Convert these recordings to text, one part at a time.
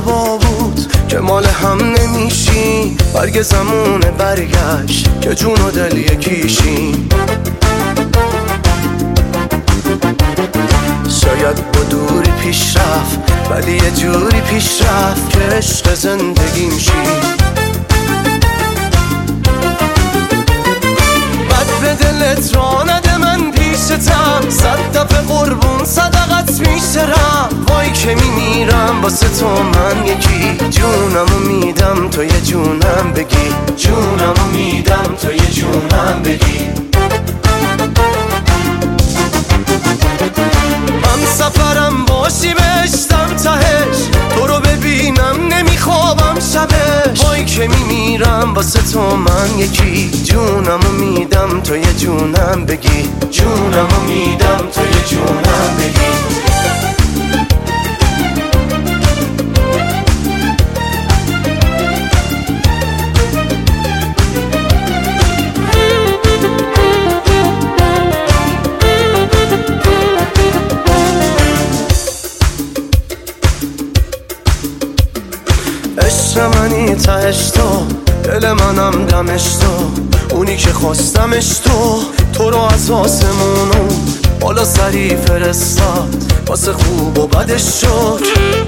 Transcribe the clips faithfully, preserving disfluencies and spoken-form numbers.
اشتباه بود که مال هم نمیشیم. برگ زمونه برگشت که جون و دل یکیشیم. شاید با دوری پیش رفت ولی یه جوری پیش رفت که عشق زندگیم شی. بد به دلت را نده من پیشتم، صد دفعه قربون صدقت میشترم. وای که میمیرم واسه تو من یکی، جونمو میدم تو یه جونم بگی، جونمو میدم تو یه جونم بگی. من سفرم باشی بشتم تهش، تو رو ببینم نمیخوابم شبش. وای که میمیرم واسه تو من یکی، جونمو میدم تو یه جونم بگی، جونمو میدم تو یه جونم بگی. عشق منی تهش تو، دل منم دمش تو، اونی که خواستمش تو. تو رو از آسمونو بالا سری فرستاد، واسه خوب و بدش شد.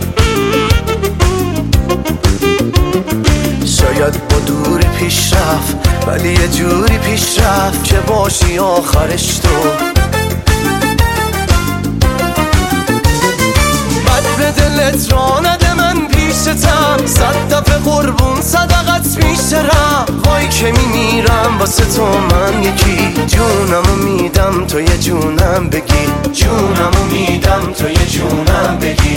شاید با دوری پیش رفت ولی یه جوری پیش رفت که باشی آخرش تو. بد به دلت را نده من پیشتم، صد دفعه قربون صدقت میشترم. وای که میمیرم واسه تو من یکی، جونمو میدم تو یه جونم بگی، جونمو میدم تو یه جونم بگی.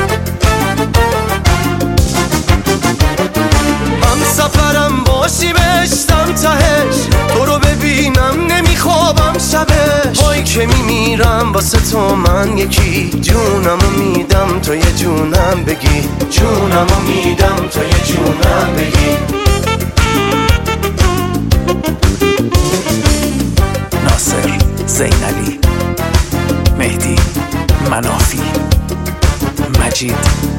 من سفرم باشی بشتم تهش، تو رو ببینم نمیخوابم شبش. وای که میمیرم واسه تو من یکی، جونمو میدم تو یه جونم بگی، جونمو میدم تو یه جونم بگی. ناصر زینلی، مهدی منافی، مجید